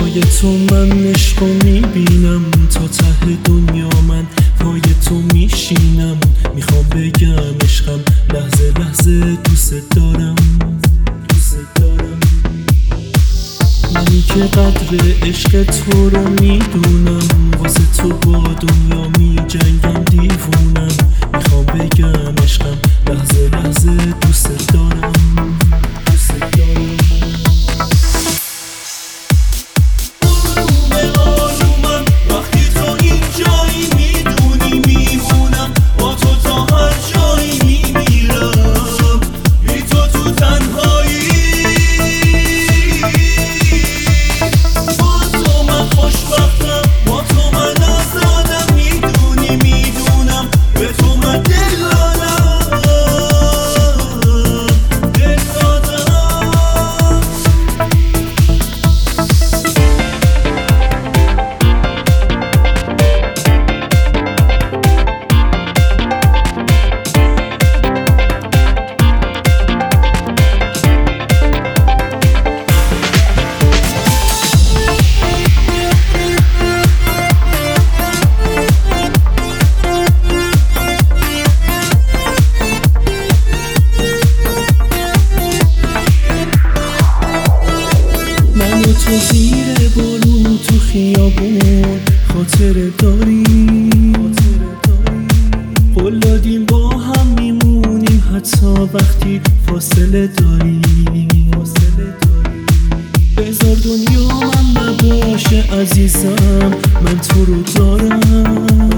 پای تو من عشقو میبینم، تا ته دنیا من پای تو میشینم. میخوام بگم عشقم لحظه لحظه دوست دارم، دوست دارم. منی که قدر عشق تو رو میدونم، واسه تو با دنیا میجنگم دیوونم. میخوام بگم عشقم لحظه لحظه دوست دارم، دوست دارم. تو زیر بارون تو خیابون خاطر داری، قول دادیم با هم میمونیم حتی وقتی فاصله داری. بذار دنیا من نباشه عزیزم، من تو رو دارم.